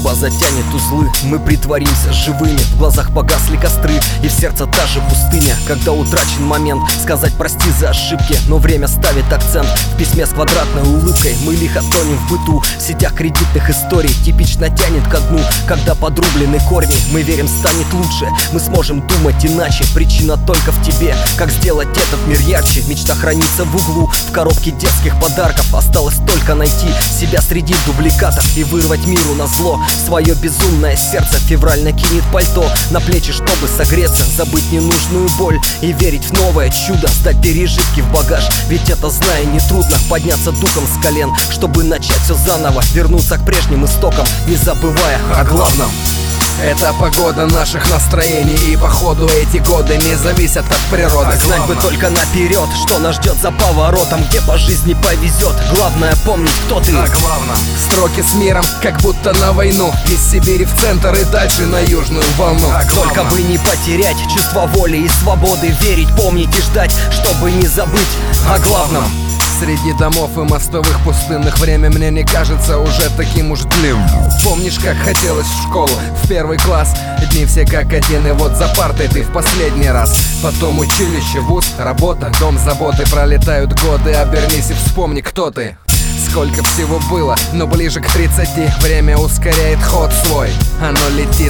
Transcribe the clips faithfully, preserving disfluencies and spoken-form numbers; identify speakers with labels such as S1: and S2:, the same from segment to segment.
S1: Судьба затянет узлы, мы притворимся живыми. В глазах погасли костры, и в сердце та же пустыня. Когда утрачен момент сказать прости за ошибки, но время ставит акцент в письме с квадратной улыбкой. Мы лихо тонем в быту, в сетях кредитных историй. Типично тянет ко дну, когда подрублены корни. Мы верим, станет лучше, мы сможем думать иначе. Причина только в тебе, как сделать этот мир ярче. Мечта хранится в углу, в коробке детских подарков. Осталось только найти себя среди дубликатов и вырвать миру назло свое безумное сердце. Февраль накинет пальто на плечи, чтобы согреться, забыть ненужную боль и верить в новое чудо. Сдать пережитки в багаж, ведь это, зная, нетрудно. Подняться духом с колен, чтобы начать все заново. Вернуться к прежним истокам, не забывая о главном.
S2: Это погода наших настроений, и походу эти годы не зависят от природы.
S1: А знать бы только наперед, что нас ждет за поворотом, где по жизни повезет. Главное помнить, кто ты.
S2: А главное, строки с миром, как будто на войну. Из Сибири в центр и дальше на южную волну.
S1: А только бы не потерять чувство воли и свободы. Верить, помнить и ждать, чтобы не забыть о главном.
S2: Среди домов и мостовых пустынных время мне не кажется уже таким уж длинным. Помнишь, как хотелось в школу, в первый класс? Дни все как один, и вот за партой ты в последний раз. Потом училище, вуз, работа, дом, заботы. Пролетают годы, обернись и вспомни, кто ты. Сколько всего было, но ближе к тридцати время ускоряет ход свой. Оно летит.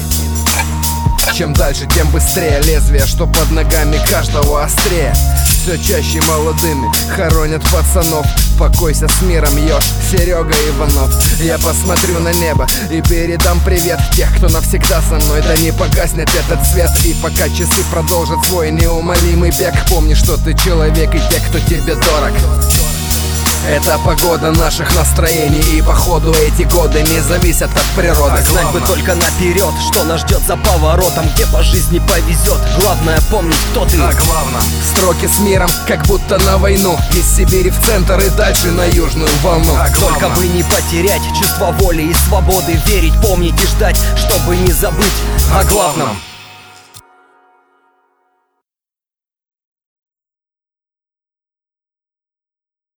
S2: Чем дальше, тем быстрее лезвие, что под ногами каждого острее. Все чаще молодыми хоронят пацанов. Покойся с миром, Ёж, Серега Иванов. Я посмотрю на небо и передам привет тех, кто навсегда со мной. Да не погаснет этот свет, и пока часы продолжат свой неумолимый бег, помни, что ты человек, и те, кто тебе дорог. Это погода наших настроений, и походу эти годы не зависят от природы.
S1: А знать бы только наперед, что нас ждет за поворотом, где по жизни повезет. Главное помнить, кто ты.
S2: А главное, строки с миром, как будто на войну. Из Сибири в центр и дальше на южную волну.
S1: А только бы не потерять чувство воли и свободы. Верить, помнить и ждать, чтобы не забыть о главном.